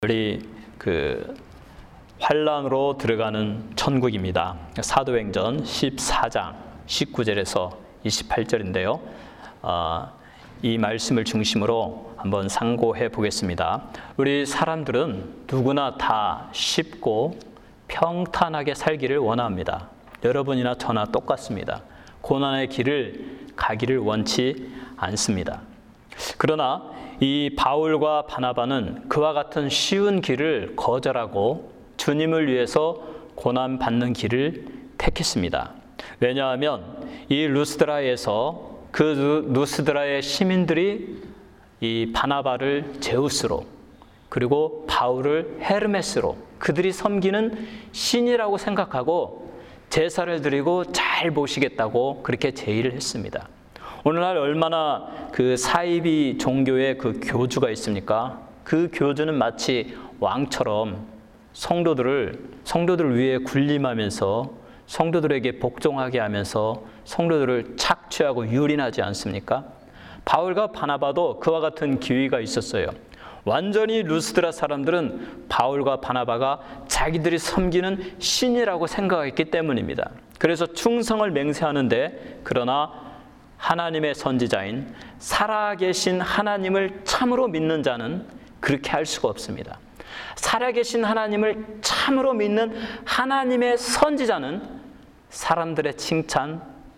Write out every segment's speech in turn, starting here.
우리 환란으로 들어가는 천국입니다. 사도행전 14장 19절에서 28절인데요. 이 말씀을 중심으로 한번 상고해 보겠습니다. 우리 사람들은 누구나 다 쉽고 평탄하게 살기를 원합니다. 여러분이나 저나 똑같습니다. 고난의 길을 가기를 원치 않습니다. 그러나 이 바울과 바나바는 그와 같은 쉬운 길을 거절하고 주님을 위해서 고난받는 길을 택했습니다. 왜냐하면 이 루스드라에서 그 루스드라의 시민들이 이 바나바를 제우스로, 그리고 바울을 헤르메스로, 그들이 섬기는 신이라고 생각하고 제사를 드리고 잘 모시겠다고 그렇게 제의를 했습니다. 오늘날 얼마나 그 사이비 종교의 그 교주가 있습니까? 그 교주는 마치 왕처럼 성도들을 위해 군림하면서 성도들에게 복종하게 하면서 성도들을 착취하고 유린하지 않습니까? 바울과 바나바도 그와 같은 기회가 있었어요. 완전히 루스드라 사람들은 바울과 바나바가 자기들이 섬기는 신이라고 생각했기 때문입니다. 그래서 충성을 맹세하는데, 그러나 하나님의 선지자인 살아계신 하나님을 참으로 믿는 자는 그렇게 할 수가 없습니다. 살아계신 하나님을 참으로 믿는 하나님의 선지자는 사람들의 칭찬,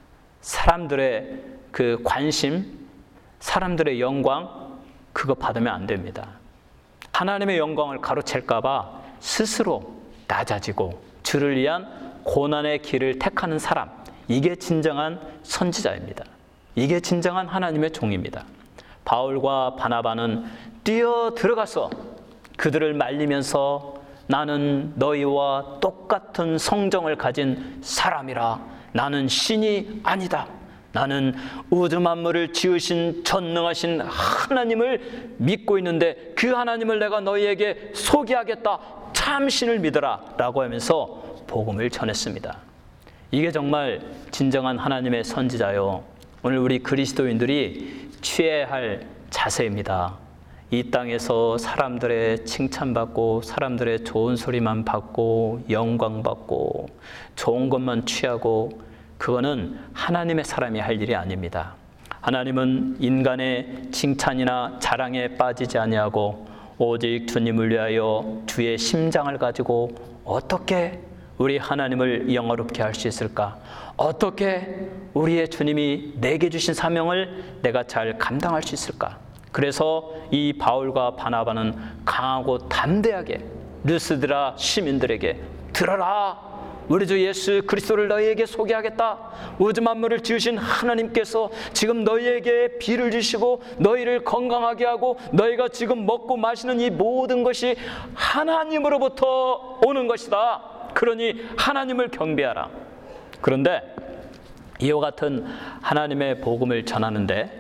사람들의 그 관심, 사람들의 영광, 그거 받으면 안 됩니다. 하나님의 영광을 가로챌까 봐 스스로 낮아지고 주를 위한 고난의 길을 택하는 사람, 이게 진정한 선지자입니다. 이게 진정한 하나님의 종입니다. 바울과 바나바는 뛰어 들어가서 그들을 말리면서 나는 너희와 똑같은 성정을 가진 사람이라, 나는 신이 아니다, 나는 우주 만물을 지으신 전능하신 하나님을 믿고 있는데 그 하나님을 내가 너희에게 소개하겠다, 참 신을 믿어라 라고 하면서 복음을 전했습니다. 이게 정말 진정한 하나님의 선지자요, 오늘 우리 그리스도인들이 취해야 할 자세입니다. 이 땅에서 사람들의 칭찬받고 사람들의 좋은 소리만 받고 영광받고 좋은 것만 취하고, 그거는 하나님의 사람이 할 일이 아닙니다. 하나님은 인간의 칭찬이나 자랑에 빠지지 아니하고 오직 주님을 위하여 주의 심장을 가지고 어떻게 우리 하나님을 영화롭게 할 수 있을까? 어떻게 우리의 주님이 내게 주신 사명을 내가 잘 감당할 수 있을까? 그래서 이 바울과 바나바는 강하고 담대하게 루스드라 시민들에게 들어라, 우리 주 예수 그리스도를 너희에게 소개하겠다. 우주 만물을 지으신 하나님께서 지금 너희에게 비를 주시고 너희를 건강하게 하고 너희가 지금 먹고 마시는 이 모든 것이 하나님으로부터 오는 것이다. 그러니 하나님을 경배하라. 그런데 이와 같은 하나님의 복음을 전하는데,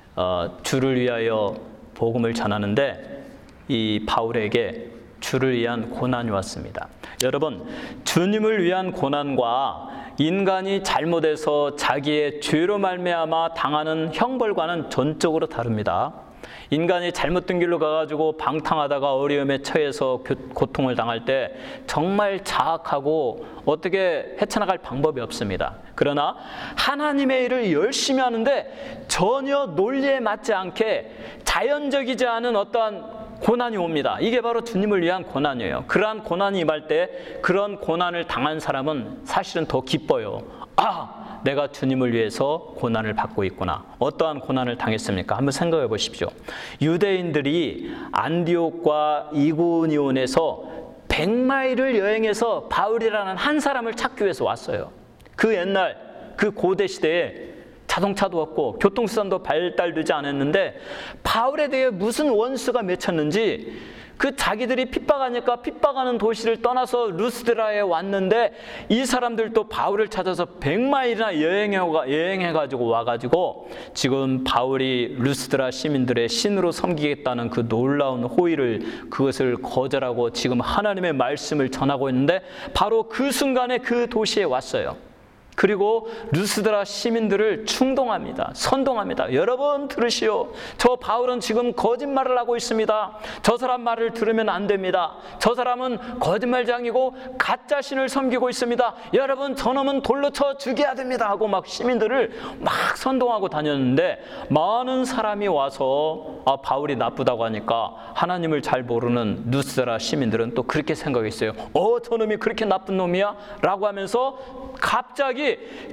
주를 위하여 복음을 전하는데 이 바울에게 주를 위한 고난이 왔습니다. 여러분, 주님을 위한 고난과 인간이 잘못해서 자기의 죄로 말미암아 당하는 형벌과는 전적으로 다릅니다. 인간이 잘못된 길로 가가지고 방탕하다가 어려움에 처해서 고통을 당할 때 정말 자학하고 어떻게 헤쳐나갈 방법이 없습니다. 그러나 하나님의 일을 열심히 하는데 전혀 논리에 맞지 않게 자연적이지 않은 어떠한 고난이 옵니다. 이게 바로 주님을 위한 고난이에요. 그러한 고난이 임할 때 그런 고난을 당한 사람은 사실은 더 기뻐요. 내가 주님을 위해서 고난을 받고 있구나. 어떠한 고난을 당했습니까? 한번 생각해 보십시오. 유대인들이 안디옥과 이고니온에서 100마일을 여행해서 바울이라는 한 사람을 찾기 위해서 왔어요. 그 옛날, 그 고대 시대에 자동차도 없고 교통수단도 발달되지 않았는데 바울에 대해 무슨 원수가 맺혔는지 그 자기들이 핍박하니까 핍박하는 도시를 떠나서 루스드라에 왔는데 이 사람들도 바울을 찾아서 100마일이나 여행해가지고 와가지고 지금 바울이 루스드라 시민들의 신으로 섬기겠다는 그 놀라운 호의를, 그것을 거절하고 지금 하나님의 말씀을 전하고 있는데 바로 그 순간에 그 도시에 왔어요. 그리고 루스드라 시민들을 충동합니다. 선동합니다. 여러분 들으시오. 저 바울은 지금 거짓말을 하고 있습니다. 저 사람 말을 들으면 안 됩니다. 저 사람은 거짓말장이고 가짜 신을 섬기고 있습니다. 여러분 저놈은 돌로 쳐 죽여야 됩니다 하고 막 시민들을 막 선동하고 다녔는데, 많은 사람이 와서 바울이 나쁘다고 하니까 하나님을 잘 모르는 루스드라 시민들은 또 그렇게 생각했어요. 저놈이 그렇게 나쁜 놈이야? 라고 하면서 갑자기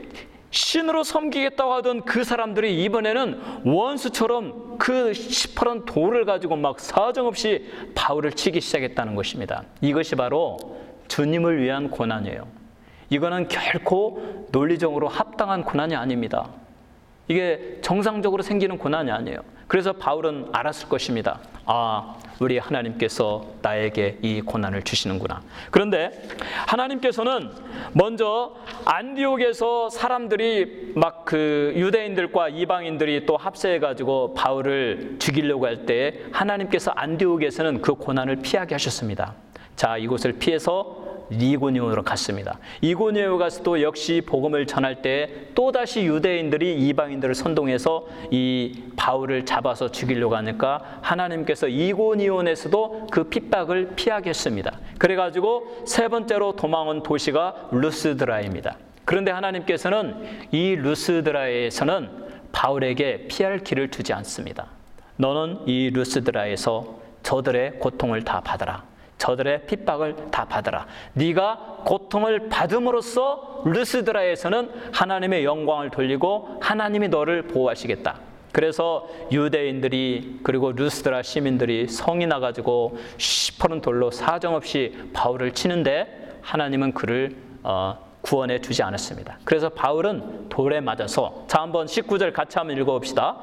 신으로 섬기겠다고 하던 그 사람들이 이번에는 원수처럼 그 시퍼런 돌을 가지고 막 사정없이 바울을 치기 시작했다는 것입니다. 이것이 바로 주님을 위한 고난이에요. 이거는 결코 논리적으로 합당한 고난이 아닙니다. 이게 정상적으로 생기는 고난이 아니에요. 그래서 바울은 알았을 것입니다. 우리 하나님께서 나에게 이 고난을 주시는구나. 그런데 하나님께서는 먼저 안디옥에서 사람들이 막 그 유대인들과 이방인들이 또 합세해가지고 바울을 죽이려고 할 때 하나님께서 안디옥에서는 그 고난을 피하게 하셨습니다. 자, 이곳을 피해서 이고니온으로 갔습니다. 이고니온에 가서 또 역시 복음을 전할 때 또다시 유대인들이 이방인들을 선동해서 이 바울을 잡아서 죽이려고 하니까 하나님께서 이고니온에서도 그 핍박을 피하게 했습니다. 그래가지고 세 번째로 도망온 도시가 루스드라입니다. 그런데 하나님께서는 이 루스드라에서는 바울에게 피할 길을 두지 않습니다. 너는 이 루스드라에서 저들의 고통을 다 받아라. 저들의 핍박을 다 받아라. 네가 고통을 받음으로써 루스드라에서는 하나님의 영광을 돌리고 하나님이 너를 보호하시겠다. 그래서 유대인들이 그리고 루스드라 시민들이 성이 나가지고 시퍼런 돌로 사정없이 바울을 치는데 하나님은 그를 구원해 주지 않았습니다. 그래서 바울은 돌에 맞아서, 자, 한번 19절 같이 한번 읽어봅시다.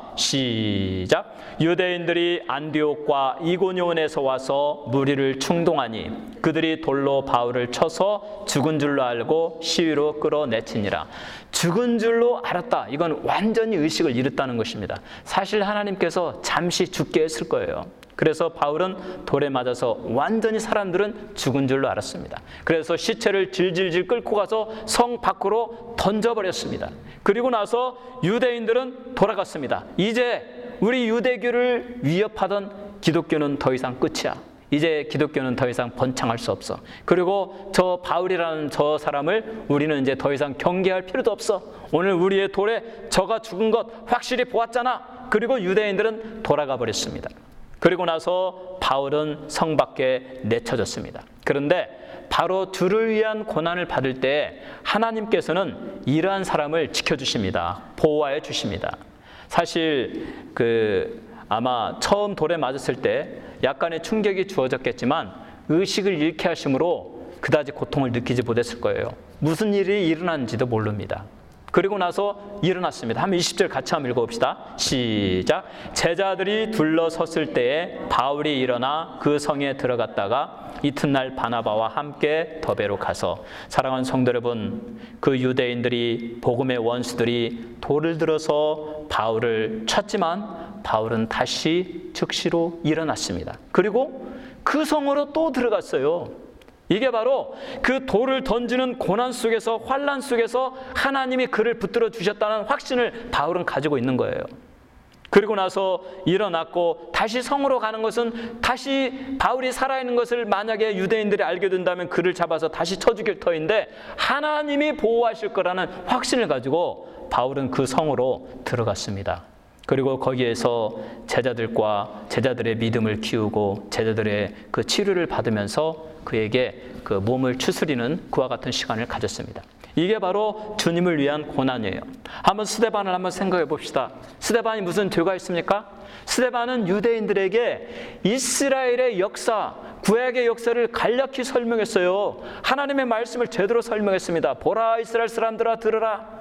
시작. 유대인들이 안디옥과 이고니온에서 와서 무리를 충동하니 그들이 돌로 바울을 쳐서 죽은 줄로 알고 시위로 끌어내치니라. 죽은 줄로 알았다. 이건 완전히 의식을 잃었다는 것입니다. 사실 하나님께서 잠시 죽게 했을 거예요. 그래서 바울은 돌에 맞아서 완전히 사람들은 죽은 줄로 알았습니다. 그래서 시체를 질질질 끌고 가서 성 밖으로 던져버렸습니다. 그리고 나서 유대인들은 돌아갔습니다. 이제 우리 유대교를 위협하던 기독교는 더 이상 끝이야. 이제 기독교는 더 이상 번창할 수 없어. 그리고 저 바울이라는 저 사람을 우리는 이제 더 이상 경계할 필요도 없어. 오늘 우리의 돌에 저가 죽은 것 확실히 보았잖아. 그리고 유대인들은 돌아가 버렸습니다. 그리고 나서 바울은 성 밖에 내쳐졌습니다. 그런데 바로 주를 위한 고난을 받을 때 하나님께서는 이러한 사람을 지켜주십니다. 보호해 주십니다. 사실 아마 처음 돌에 맞았을 때 약간의 충격이 주어졌겠지만 의식을 잃게 하심으로 그다지 고통을 느끼지 못했을 거예요. 무슨 일이 일어났는지도 모릅니다. 그리고 나서 일어났습니다. 한번 20절 같이 한번 읽어봅시다. 시작. 제자들이 둘러섰을 때에 바울이 일어나 그 성에 들어갔다가 이튿날 바나바와 함께 더베로 가서, 사랑하는 성도 여러분, 그 유대인들이, 복음의 원수들이 돌을 들어서 바울을 쳤지만 바울은 다시 즉시로 일어났습니다. 그리고 그 성으로 또 들어갔어요. 이게 바로 그 돌을 던지는 고난 속에서, 환난 속에서 하나님이 그를 붙들어 주셨다는 확신을 바울은 가지고 있는 거예요. 그리고 나서 일어났고 다시 성으로 가는 것은, 다시 바울이 살아있는 것을 만약에 유대인들이 알게 된다면 그를 잡아서 다시 쳐 죽일 터인데 하나님이 보호하실 거라는 확신을 가지고 바울은 그 성으로 들어갔습니다. 그리고 거기에서 제자들과 제자들의 믿음을 키우고 제자들의 그 치료를 받으면서 그에게 그 몸을 추스리는 그와 같은 시간을 가졌습니다. 이게 바로 주님을 위한 고난이에요. 한번 스데반을 한번 생각해 봅시다. 스데반이 무슨 죄가 있습니까? 스데반은 유대인들에게 이스라엘의 역사, 구약의 역사를 간략히 설명했어요. 하나님의 말씀을 제대로 설명했습니다. 보라, 이스라엘 사람들아 들으라.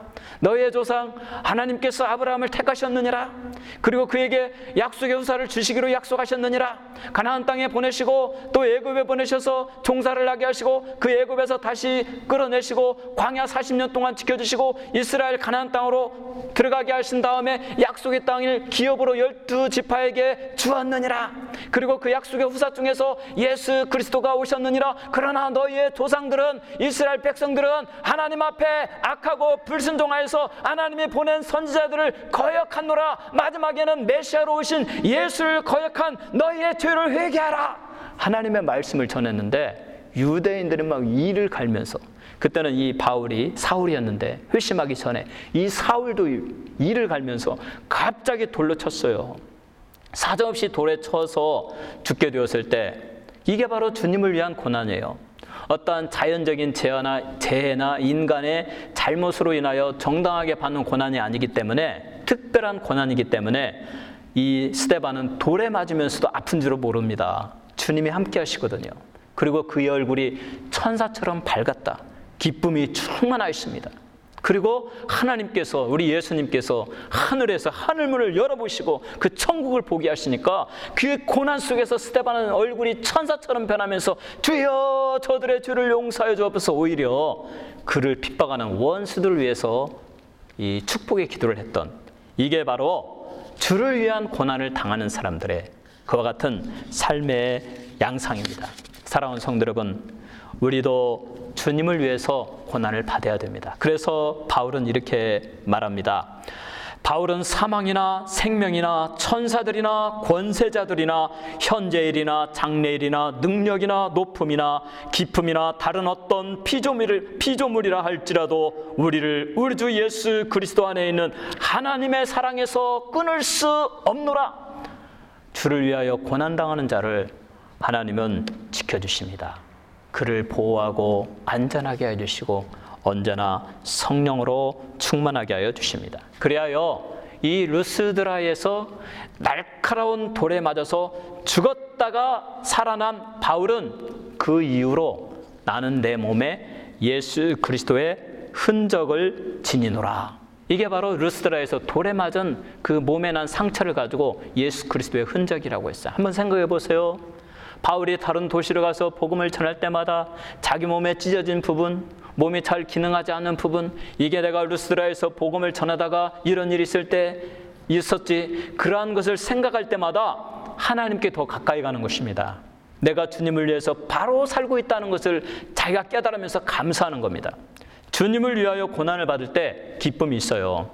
너희의 조상 하나님께서 아브라함을 택하셨느니라. 그리고 그에게 약속의 후사를 주시기로 약속하셨느니라. 가나안 땅에 보내시고 또 애굽에 보내셔서 종살을 하게 하시고 그 애굽에서 다시 끌어내시고 광야 40년 동안 지켜주시고 이스라엘 가나안 땅으로 들어가게 하신 다음에 약속의 땅을 기업으로 12지파에게 주었느니라. 그리고 그 약속의 후사 중에서 예수 그리스도가 오셨느니라. 그러나 너희의 조상들은, 이스라엘 백성들은 하나님 앞에 악하고 불순종하여서 하나님이 보낸 선지자들을 거역하노라. 마지막에는 메시아로 오신 예수를 거역한 너희의 죄를 회개하라. 하나님의 말씀을 전했는데 유대인들은 막 이를 갈면서, 그때는 이 바울이 사울이었는데 회심하기 전에 이 사울도 이를 갈면서 갑자기 돌로 쳤어요. 사정없이 돌에 쳐서 죽게 되었을 때 이게 바로 주님을 위한 고난이에요. 어떠한 자연적인 재해나 인간의 잘못으로 인하여 정당하게 받는 고난이 아니기 때문에, 특별한 고난이기 때문에 이 스데반은 돌에 맞으면서도 아픈 줄을 모릅니다. 주님이 함께 하시거든요. 그리고 그의 얼굴이 천사처럼 밝았다. 기쁨이 충만하였습니다. 그리고 하나님께서, 우리 예수님께서 하늘에서 하늘문을 열어보시고 그 천국을 보게 하시니까 그 고난 속에서 스데반은 얼굴이 천사처럼 변하면서 주여 저들의 죄를 용서하여 주옵소서, 오히려 그를 핍박하는 원수들을 위해서 이 축복의 기도를 했던, 이게 바로 주를 위한 고난을 당하는 사람들의 그와 같은 삶의 양상입니다. 사랑하는 성도 여러분, 우리도 주님을 위해서 고난을 받아야 됩니다. 그래서 바울은 이렇게 말합니다. 바울은 사망이나 생명이나 천사들이나 권세자들이나 현재일이나 장래일이나 능력이나 높음이나 깊음이나 다른 어떤 피조물이라 할지라도 우리를 우리 주 예수 그리스도 안에 있는 하나님의 사랑에서 끊을 수 없노라. 주를 위하여 고난당하는 자를 하나님은 지켜주십니다. 그를 보호하고 안전하게 해주시고 언제나 성령으로 충만하게 하여 주십니다. 그리하여 이 루스드라에서 날카로운 돌에 맞아서 죽었다가 살아난 바울은 그 이후로 나는 내 몸에 예수 그리스도의 흔적을 지니노라. 이게 바로 루스드라에서 돌에 맞은 그 몸에 난 상처를 가지고 예수 그리스도의 흔적이라고 했어요. 한번 생각해 보세요. 바울이 다른 도시로 가서 복음을 전할 때마다 자기 몸에 찢어진 부분, 몸이 잘 기능하지 않는 부분, 이게 내가 루스드라에서 복음을 전하다가 이런 일이 있을 때 있었지, 그러한 것을 생각할 때마다 하나님께 더 가까이 가는 것입니다. 내가 주님을 위해서 바로 살고 있다는 것을 자기가 깨달으면서 감사하는 겁니다. 주님을 위하여 고난을 받을 때 기쁨이 있어요.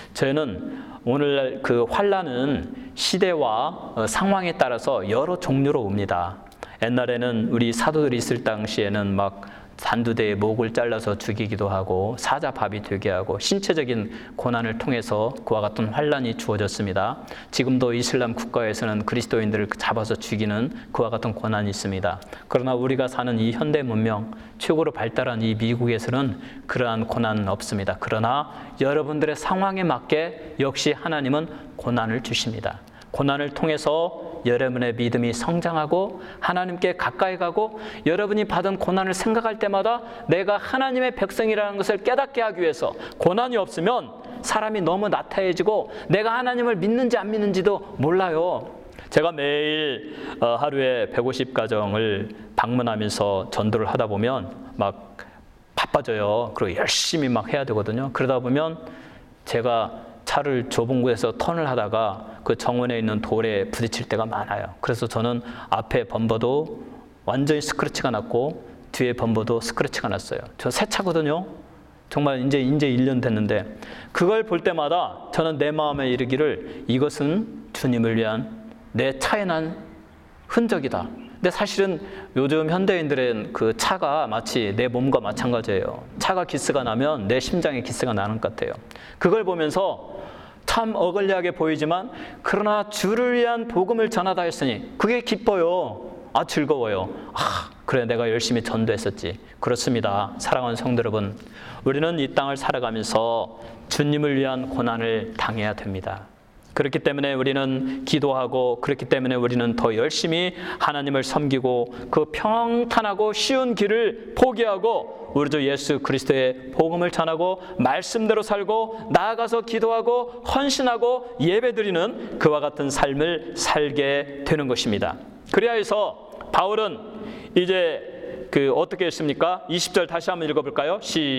저희는 오늘날 그 환난은 시대와 상황에 따라서 여러 종류로 옵니다. 옛날에는 우리 사도들이 있을 당시에는 막 단두대에 목을 잘라서 죽이기도 하고 사자밥이 되게 하고 신체적인 고난을 통해서 그와 같은 환난이 주어졌습니다. 지금도 이슬람 국가에서는 그리스도인들을 잡아서 죽이는 그와 같은 고난이 있습니다. 그러나 우리가 사는 이 현대 문명, 최고로 발달한 이 미국에서는 그러한 고난은 없습니다. 그러나 여러분들의 상황에 맞게 역시 하나님은 고난을 주십니다. 고난을 통해서 여러분의 믿음이 성장하고 하나님께 가까이 가고, 여러분이 받은 고난을 생각할 때마다 내가 하나님의 백성이라는 것을 깨닫게 하기 위해서, 고난이 없으면 사람이 너무 나태해지고 내가 하나님을 믿는지 안 믿는지도 몰라요. 제가 매일 하루에 150가정을 방문하면서 전도를 하다 보면 막 바빠져요. 그리고 열심히 막 해야 되거든요. 그러다 보면 제가 차를 좁은 곳에서 턴을 하다가 그 정원에 있는 돌에 부딪힐 때가 많아요. 그래서 저는 앞에 범버도 완전히 스크래치가 났고 뒤에 범버도 스크래치가 났어요. 저 새 차거든요. 정말 이제 1년 됐는데 그걸 볼 때마다 저는 내 마음에 이르기를, 이것은 주님을 위한 내 차에 난 흔적이다. 근데 사실은 요즘 현대인들은 그 차가 마치 내 몸과 마찬가지예요. 차가 기스가 나면 내 심장에 기스가 나는 것 같아요. 그걸 보면서 참 어글리하게 보이지만, 그러나 주를 위한 복음을 전하다 했으니 그게 기뻐요. 즐거워요. 그래, 내가 열심히 전도했었지. 그렇습니다. 사랑하는 성도 여러분, 우리는 이 땅을 살아가면서 주님을 위한 고난을 당해야 됩니다. 그렇기 때문에 우리는 기도하고, 그렇기 때문에 우리는 더 열심히 하나님을 섬기고 그 평탄하고 쉬운 길을 포기하고 우리 주 예수 그리스도의 복음을 전하고 말씀대로 살고 나아가서 기도하고 헌신하고 예배드리는 그와 같은 삶을 살게 되는 것입니다. 그래야 해서 바울은 이제 어떻게 했습니까? 20절 다시 한번 읽어볼까요?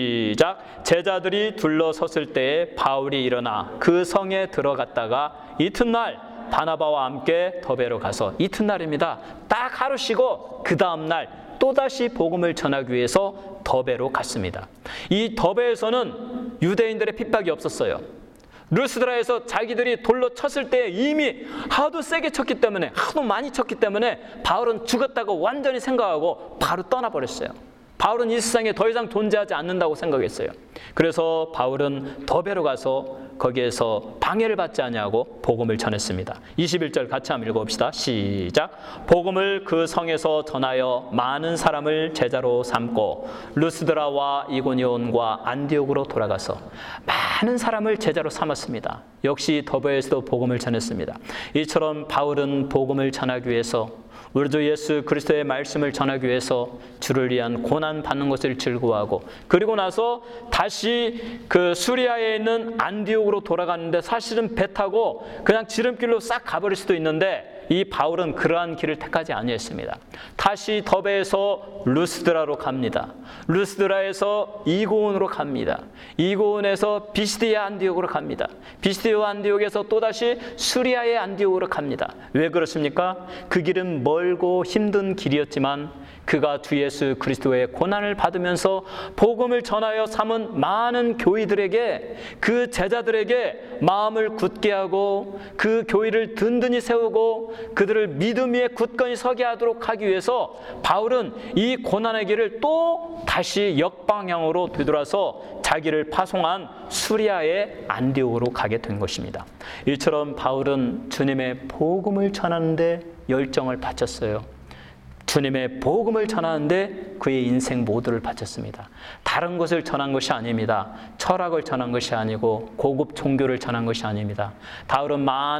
시작. 제자들이 둘러섰을 때에 바울이 일어나 그 성에 들어갔다가 이튿날 바나바와 함께 더베로 가서, 이튿날입니다. 딱 하루 쉬고 그 다음날 또다시 복음을 전하기 위해서 더베로 갔습니다. 이 더베에서는 유대인들의 핍박이 없었어요. 루스드라에서 자기들이 돌로 쳤을 때 이미 하도 세게 쳤기 때문에, 하도 많이 쳤기 때문에 바울은 죽었다고 완전히 생각하고 바로 떠나버렸어요. 바울은 이 세상에 더 이상 존재하지 않는다고 생각했어요. 그래서 바울은 더베로 가서 거기에서 방해를 받지 아니하고 복음을 전했습니다. 21절 같이 한번 읽어봅시다. 시작. 복음을 그 성에서 전하여 많은 사람을 제자로 삼고 루스드라와 이고니온과 안디옥으로 돌아가서 많은 사람을 제자로 삼았습니다. 역시 더베에서도 복음을 전했습니다. 이처럼 바울은 복음을 전하기 위해서, 우리 주 예수 그리스도의 말씀을 전하기 위해서 주를 위한 고난 받는 것을 즐거워하고, 그리고 나서 다시 그 수리아에 있는 안디옥으로 돌아가는데, 사실은 배 타고 그냥 지름길로 싹 가버릴 수도 있는데 이 바울은 그러한 길을 택하지 아니했습니다. 다시 더베에서 루스드라로 갑니다. 루스드라에서 이고온으로 갑니다. 이고온에서 비시디아 안디옥으로 갑니다. 비시디아 안디옥에서 또다시 수리아의 안디옥으로 갑니다. 왜 그렇습니까? 그 길은 멀고 힘든 길이었지만 그가 주 예수 그리스도의 고난을 받으면서 복음을 전하여 삼은 많은 교회들에게, 그 제자들에게 마음을 굳게 하고 그 교회를 든든히 세우고 그들을 믿음 위에 굳건히 서게 하도록 하기 위해서 바울은 이 고난의 길을 또 다시 역방향으로 되돌아서 자기를 파송한 수리아의 안디옥으로 가게 된 것입니다. 이처럼 바울은 주님의 복음을 전하는데 열정을 바쳤어요. 주님의 복음을 전하는데 그의 인생 모두를 바쳤습니다. 다른 것을 전한 것이 아닙니다. 철학을 전한 것이 아니고 고급 종교를 전한 것이 아닙니다. 바울은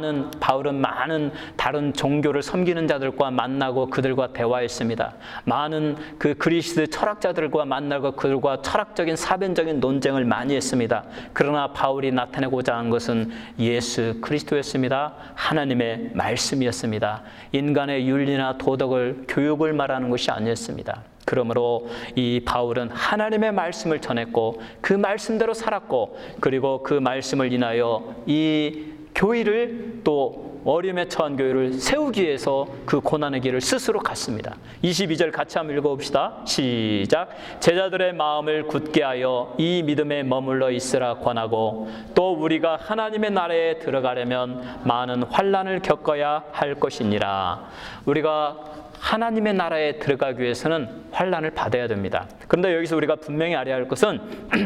많은 다른 종교를 섬기는 자들과 만나고 그들과 대화했습니다. 많은 그 그리스 철학자들과 만나고 그들과 철학적인 사변적인 논쟁을 많이 했습니다. 그러나 바울이 나타내고자 한 것은 예수 그리스도였습니다. 하나님의 말씀이었습니다. 인간의 윤리나 도덕을, 교육을 말하는 것이 아니었습니다. 그러므로 이 바울은 하나님의 말씀을 전했고 그 말씀대로 살았고, 그리고 그 말씀을 인하여 이 교회를, 또 어려움에 처한 교회를 세우기 위해서 그 고난의 길을 스스로 갔습니다. 22절 같이 한번 읽어봅시다. 시작. 제자들의 마음을 굳게 하여 이 믿음에 머물러 있으라 권하고, 또 우리가 하나님의 나라에 들어가려면 많은 환난을 겪어야 할 것이니라. 우리가 하나님의 나라에 들어가기 위해서는 환난을 받아야 됩니다. 그런데 여기서 우리가 분명히 알아야 할 것은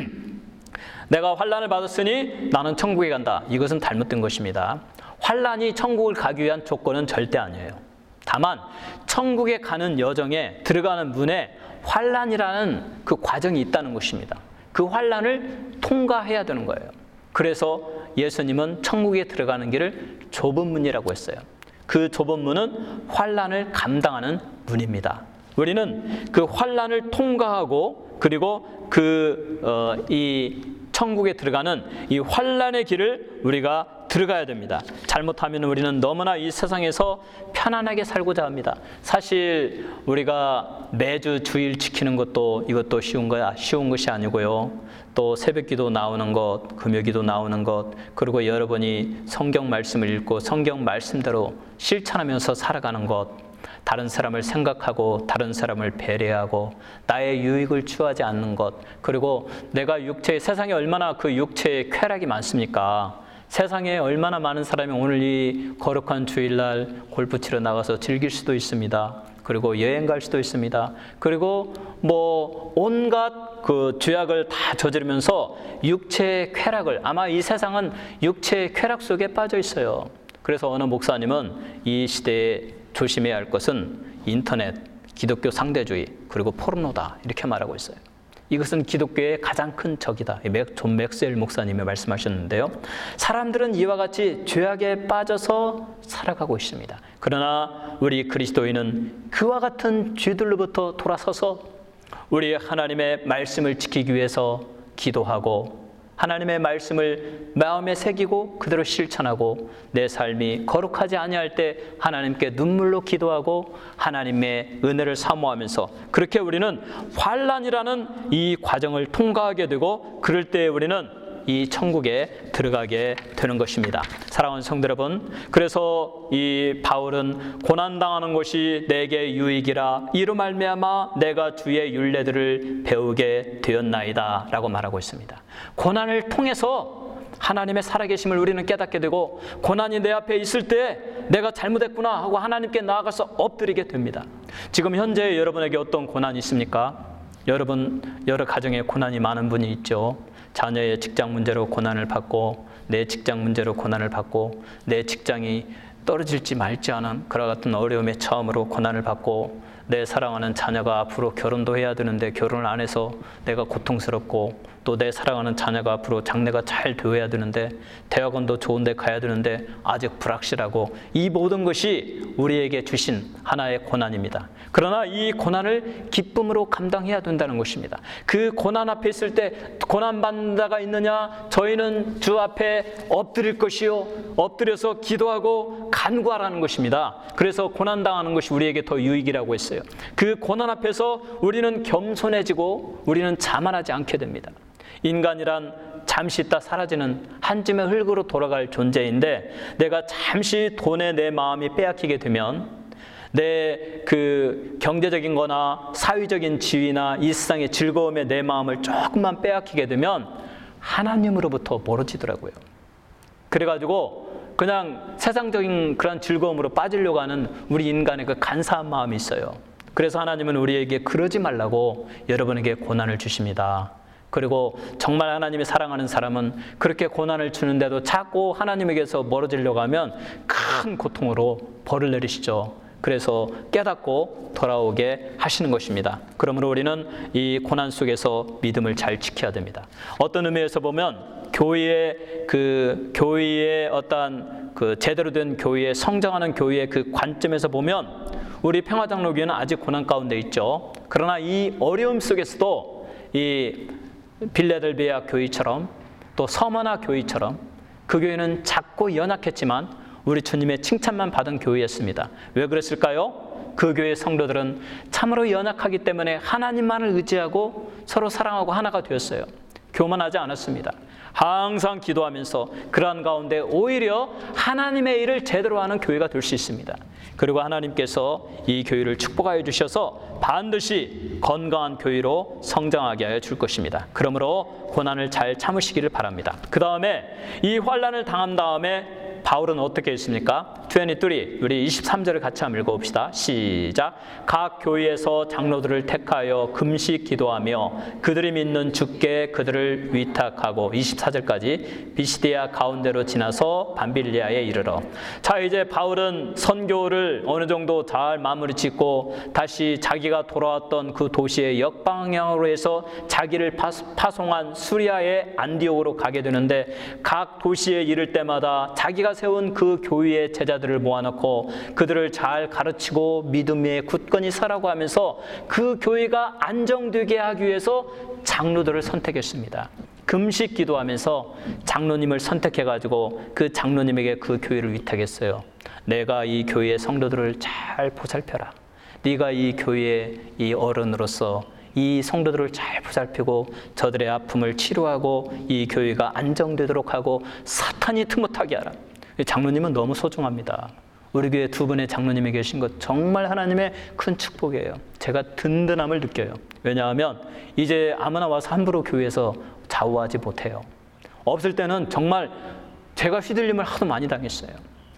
내가 환난을 받았으니 나는 천국에 간다. 이것은 잘못된 것입니다. 환난이 천국을 가기 위한 조건은 절대 아니에요. 다만 천국에 가는 여정에 들어가는 문에 환난이라는 그 과정이 있다는 것입니다. 그 환난을 통과해야 되는 거예요. 그래서 예수님은 천국에 들어가는 길을 좁은 문이라고 했어요. 그 좁은 문은 환난을 감당하는 문입니다. 우리는 그 환난을 통과하고, 그리고 이 천국에 들어가는 이 환난의 길을 우리가 들어가야 됩니다. 잘못하면 우리는 너무나 이 세상에서 편안하게 살고자 합니다. 사실 우리가 매주 주일 지키는 것도 이것도 쉬운 것이 아니고요. 또 새벽기도 나오는 것, 금요기도 나오는 것, 그리고 여러분이 성경 말씀을 읽고 성경 말씀대로 실천하면서 살아가는 것, 다른 사람을 생각하고 다른 사람을 배려하고 나의 유익을 추구하지 않는 것, 그리고 내가 세상에 얼마나 그 육체의 쾌락이 많습니까? 세상에 얼마나 많은 사람이 오늘 이 거룩한 주일날 골프 치러 나가서 즐길 수도 있습니다. 그리고 여행 갈 수도 있습니다. 그리고 온갖 그 죄악을 다 저지르면서 육체의 쾌락을, 아마 이 세상은 육체의 쾌락 속에 빠져 있어요. 그래서 어느 목사님은 이 시대에 조심해야 할 것은 인터넷, 기독교 상대주의, 그리고 포르노다, 이렇게 말하고 있어요. 이것은 기독교의 가장 큰 적이다. 존 맥스웰 목사님이 말씀하셨는데요. 사람들은 이와 같이 죄악에 빠져서 살아가고 있습니다. 그러나 우리 그리스도인은 그와 같은 죄들로부터 돌아서서 우리 하나님의 말씀을 지키기 위해서 기도하고 하나님의 말씀을 마음에 새기고 그대로 실천하고 내 삶이 거룩하지 아니할 때 하나님께 눈물로 기도하고 하나님의 은혜를 사모하면서 그렇게 우리는 환난이라는 이 과정을 통과하게 되고 그럴 때 우리는 이 천국에 들어가게 되는 것입니다. 사랑하는 성도 여러분, 그래서 이 바울은 고난당하는 것이 내게 유익이라 이로 말미암아 내가 주의 율례들을 배우게 되었나이다 라고 말하고 있습니다. 고난을 통해서 하나님의 살아계심을 우리는 깨닫게 되고 고난이 내 앞에 있을 때 내가 잘못했구나 하고 하나님께 나아가서 엎드리게 됩니다. 지금 현재 여러분에게 어떤 고난이 있습니까? 여러분 여러 가정에 고난이 많은 분이 있죠. 자녀의 직장 문제로 고난을 받고 내 직장 문제로 고난을 받고 내 직장이 떨어질지 말지 않은 그와 같은 어려움에 처음으로 고난을 받고 내 사랑하는 자녀가 앞으로 결혼도 해야 되는데 결혼을 안 해서 내가 고통스럽고 또 내 사랑하는 자녀가 앞으로 장래가 잘 되어야 되는데 대학원도 좋은 데 가야 되는데 아직 불확실하고 이 모든 것이 우리에게 주신 하나의 고난입니다. 그러나 이 고난을 기쁨으로 감당해야 된다는 것입니다. 그 고난 앞에 있을 때 고난받는 자가 있느냐? 저희는 주 앞에 엎드릴 것이요 엎드려서 기도하고 간구하라는 것입니다. 그래서 고난당하는 것이 우리에게 더 유익이라고 했어요. 그 고난 앞에서 우리는 겸손해지고 우리는 자만하지 않게 됩니다. 인간이란 잠시 있다 사라지는 한 줌의 흙으로 돌아갈 존재인데 내가 잠시 돈에 내 마음이 빼앗기게 되면 내 그 경제적인 거나 사회적인 지위나 이 세상의 즐거움에 내 마음을 조금만 빼앗기게 되면 하나님으로부터 멀어지더라고요. 그래가지고 그냥 세상적인 그런 즐거움으로 빠지려고 하는 우리 인간의 그 간사한 마음이 있어요. 그래서 하나님은 우리에게 그러지 말라고 여러분에게 고난을 주십니다. 그리고 정말 하나님이 사랑하는 사람은 그렇게 고난을 주는데도 자꾸 하나님에게서 멀어지려고 하면 큰 고통으로 벌을 내리시죠. 그래서 깨닫고 돌아오게 하시는 것입니다. 그러므로 우리는 이 고난 속에서 믿음을 잘 지켜야 됩니다. 어떤 의미에서 보면 교회의 어떤 그 제대로 된 교회에 성장하는 교회의 그 관점에서 보면 우리 평화장로교회는 아직 고난 가운데 있죠. 그러나 이 어려움 속에서도 이 빌라델비아 교회처럼 또 서머나 교회처럼 그 교회는 작고 연약했지만 우리 주님의 칭찬만 받은 교회였습니다. 왜 그랬을까요? 그 교회 성도들은 참으로 연약하기 때문에 하나님만을 의지하고 서로 사랑하고 하나가 되었어요. 교만하지 않았습니다. 항상 기도하면서 그러한 가운데 오히려 하나님의 일을 제대로 하는 교회가 될 수 있습니다. 그리고 하나님께서 이 교회를 축복하여 주셔서 반드시 건강한 교회로 성장하게 하여 줄 것입니다. 그러므로 고난을 잘 참으시기를 바랍니다. 그 다음에 이 환난을 당한 다음에 바울은 어떻게 했습니까? 23, 우리 23절을 같이 한번 읽어봅시다. 시작. 각 교회에서 장로들을 택하여 금식 기도하며 그들이 믿는 주께 그들을 위탁하고 24절까지 비시디아 가운데로 지나서 밤빌리아에 이르러. 자, 이제 바울은 선교를 어느 정도 잘 마무리 짓고 다시 자기가 돌아왔던 그 도시의 역방향으로 해서 자기를 파송한 수리아의 안디옥으로 가게 되는데 각 도시에 이를 때마다 자기가 세운 그 교회의 제자들을 모아놓고 그들을 잘 가르치고 믿음에 굳건히 살아가고 하면서 그 교회가 안정되게 하기 위해서 장로들을 선택했습니다. 금식 기도하면서 장로님을 선택해가지고 그 장로님에게 그 교회를 위탁했어요. 내가 이 교회의 성도들을 잘 보살펴라. 네가 이 교회의 이 어른으로서 이 성도들을 잘 보살피고 저들의 아픔을 치료하고 이 교회가 안정되도록 하고 사탄이 틈못하게 하라. 장로님은 너무 소중합니다. 우리 교회 두 분의 장로님이 계신 것 정말 하나님의 큰 축복이에요. 제가 든든함을 느껴요. 왜냐하면 이제 아무나 와서 함부로 교회에서 좌우하지 못해요. 없을 때는 정말 제가 휘둘림을 하도 많이 당했어요.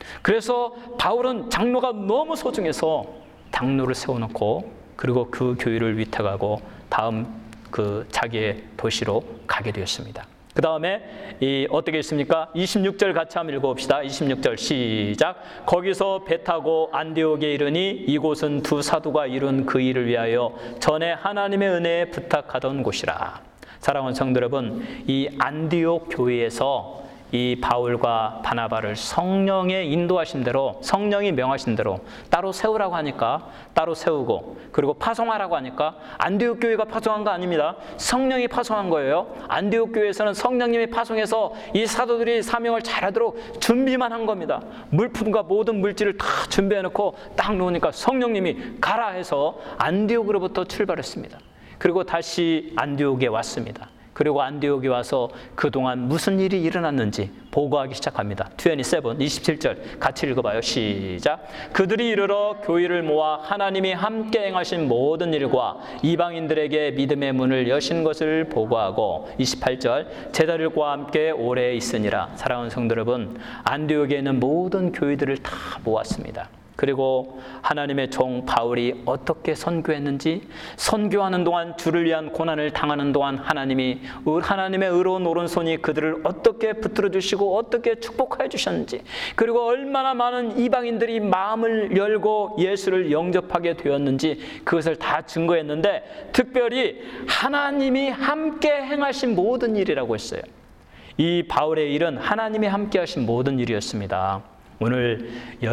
그래서 바울은 장로가 너무 소중해서 장로를 세워놓고 그리고 그 교회를 위탁하고 다음 그 자기의 도시로 가게 되었습니다. 그 다음에 어떻게 있습니까? 26절 같이 한번 읽어봅시다. 26절 시작. 거기서 배 타고 안디옥에 이르니 이곳은 두 사도가 이룬 그 일을 위하여 전에 하나님의 은혜에 부탁하던 곳이라. 사랑하는 성도 여러분, 이 안디옥 교회에서 이 바울과 바나바를 성령의 인도하신 대로, 성령이 명하신 대로 따로 세우라고 하니까 따로 세우고, 그리고 파송하라고 하니까 안디옥 교회가 파송한 거 아닙니다. 성령이 파송한 거예요. 안디옥 교회에서는 성령님이 파송해서 이 사도들이 사명을 잘하도록 준비만 한 겁니다. 물품과 모든 물질을 다 준비해놓고 딱 놓으니까 성령님이 가라 해서 안디옥으로부터 출발했습니다. 그리고 다시 안디옥에 왔습니다. 그리고 안디옥에 와서 그동안 무슨 일이 일어났는지 보고하기 시작합니다. 27, 27절 같이 읽어봐요. 시작. 그들이 이르러 교회를 모아 하나님이 함께 행하신 모든 일과 이방인들에게 믿음의 문을 여신 것을 보고하고, 28절 제자들과 함께 오래 있으니라. 사랑하는 성도 여러분, 안디옥에 있는 모든 교회들을 다 모았습니다. 그리고 하나님의 종 바울이 어떻게 선교했는지, 선교하는 동안 주를 위한 고난을 당하는 동안 하나님의 의로운 오른손이 그들을 어떻게 붙들어 주시고 어떻게 축복하여 주셨는지, 그리고 얼마나 많은 이방인들이 마음을 열고 예수를 영접하게 되었는지 그것을 다 증거했는데, 특별히 하나님이 함께 행하신 모든 일이라고 했어요. 이 바울의 일은 하나님이 함께 하신 모든 일이었습니다. 오늘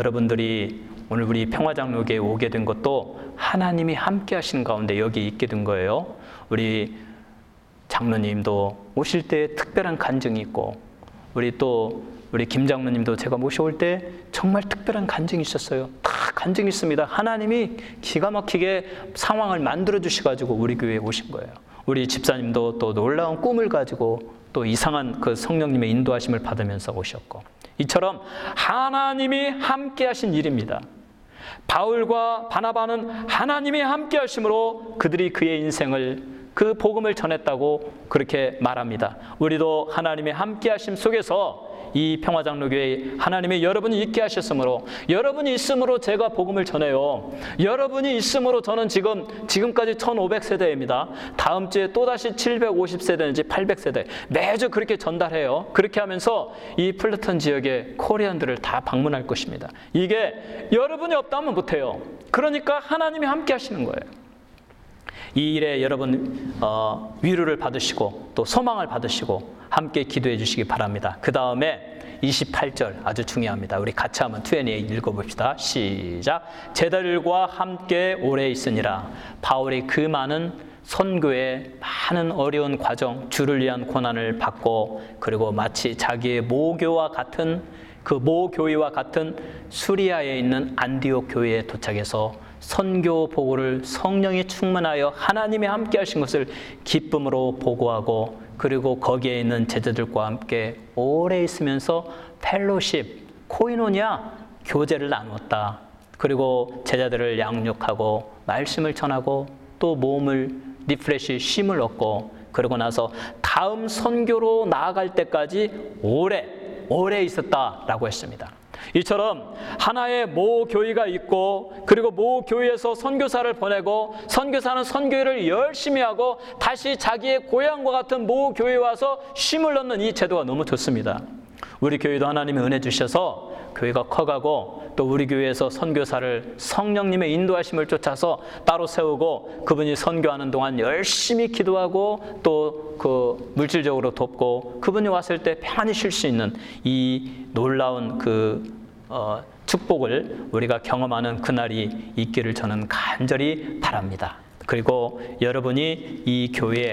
우리 평화장로교회에 오게 된 것도 하나님이 함께 하신 가운데 여기 있게 된 거예요. 우리 장로님도 오실 때 특별한 간증이 있고, 우리 김 장로님도 제가 모셔올 때 정말 특별한 간증이 있었어요. 다 간증이 있습니다. 하나님이 기가 막히게 상황을 만들어 주셔가지고 우리 교회에 오신 거예요. 우리 집사님도 또 놀라운 꿈을 가지고 또 이상한 그 성령님의 인도하심을 받으면서 오셨고, 이처럼 하나님이 함께 하신 일입니다. 바울과 바나바는 하나님이 함께 하심으로 그들이 그의 인생을, 그 복음을 전했다고 그렇게 말합니다. 우리도 하나님의 함께 하심 속에서 이 평화장로교회에 하나님이 여러분이 있게 하셨으므로, 여러분이 있음으로 제가 복음을 전해요. 여러분이 있음으로 저는 지금까지 1500세대입니다. 다음 주에 또다시 750세대인지 800세대 매주 그렇게 전달해요. 그렇게 하면서 이 플루턴 지역의 코리안들을 다 방문할 것입니다. 이게 여러분이 없다면 못해요. 그러니까 하나님이 함께 하시는 거예요. 이 일에 여러분 위로를 받으시고 또 소망을 받으시고 함께 기도해 주시기 바랍니다. 그 다음에 28절 아주 중요합니다. 우리 같이 한번 2&A 읽어봅시다. 시작. 제자들과 함께 오래 있으니라. 바울이 그 많은 선교의 많은 어려운 과정, 주를 위한 고난을 받고, 그리고 마치 자기의 모교와 같은 그 모교회와 같은 수리아에 있는 안디옥 교회에 도착해서 선교 보고를 성령이 충만하여 하나님이 함께 하신 것을 기쁨으로 보고하고, 그리고 거기에 있는 제자들과 함께 오래 있으면서 펠로십, 코이노니아, 교제를 나누었다. 그리고 제자들을 양육하고 말씀을 전하고 또 몸을 리프레시, 쉼을 얻고, 그러고 나서 다음 선교로 나아갈 때까지 오래 있었다라고 했습니다. 이처럼 하나의 모교회가 있고, 그리고 모교회에서 선교사를 보내고, 선교사는 선교회를 열심히 하고 다시 자기의 고향과 같은 모교회에 와서 쉼을 얻는 이 제도가 너무 좋습니다. 우리 교회도 하나님의 은혜 주셔서 교회가 커가고, 또 우리 교회에서 선교사를 성령님의 인도하심을 쫓아서 따로 세우고, 그분이 선교하는 동안 열심히 기도하고 또 그 물질적으로 돕고, 그분이 왔을 때 편안히 쉴 수 있는 이 놀라운 축복을 우리가 경험하는 그날이 있기를 저는 간절히 바랍니다. 그리고 여러분이 이 교회에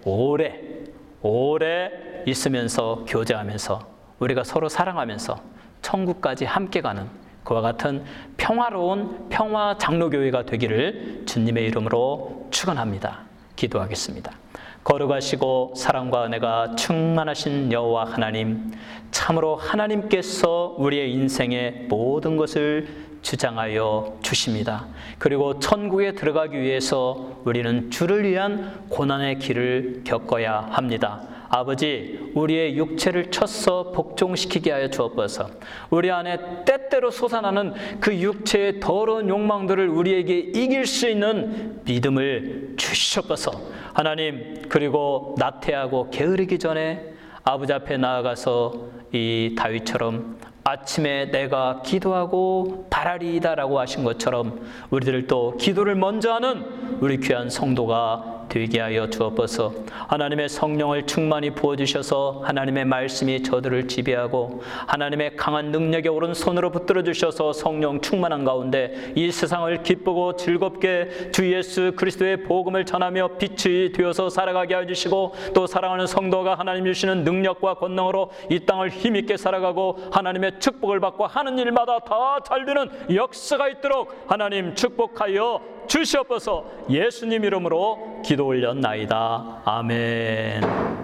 오래 있으면서 교제하면서 우리가 서로 사랑하면서 천국까지 함께 가는 그와 같은 평화로운 평화 장로교회가 되기를 주님의 이름으로 축원합니다. 기도하겠습니다. 거룩하시고 사랑과 은혜가 충만하신 여호와 하나님, 참으로 하나님께서 우리의 인생의 모든 것을 주장하여 주십니다. 그리고 천국에 들어가기 위해서 우리는 주를 위한 고난의 길을 겪어야 합니다. 아버지, 우리의 육체를 쳐서 복종시키게 하여 주옵소서. 우리 안에 때때로 솟아나는 그 육체의 더러운 욕망들을 우리에게 이길 수 있는 믿음을 주시옵소서. 하나님, 그리고 나태하고 게으르기 전에 아버지 앞에 나아가서 이 다윗처럼 아침에 내가 기도하고 바라리이다라고 하신 것처럼 우리들도 기도를 먼저 하는 우리 귀한 성도가 되게 하여 주옵소서. 하나님의 성령을 충만히 부어주셔서 하나님의 말씀이 저들을 지배하고 하나님의 강한 능력에 오른손으로 붙들어 주셔서 성령 충만한 가운데 이 세상을 기쁘고 즐겁게 주 예수 그리스도의 복음을 전하며 빛이 되어서 살아가게 해주시고, 또 사랑하는 성도가 하나님 주시는 능력과 권능으로 이 땅을 힘있게 살아가고 하나님의 축복을 받고 하는 일마다 다 잘 되는 역사가 있도록 하나님 축복하여 주시옵소서. 예수님 이름으로 기도 올렸나이다. 아멘.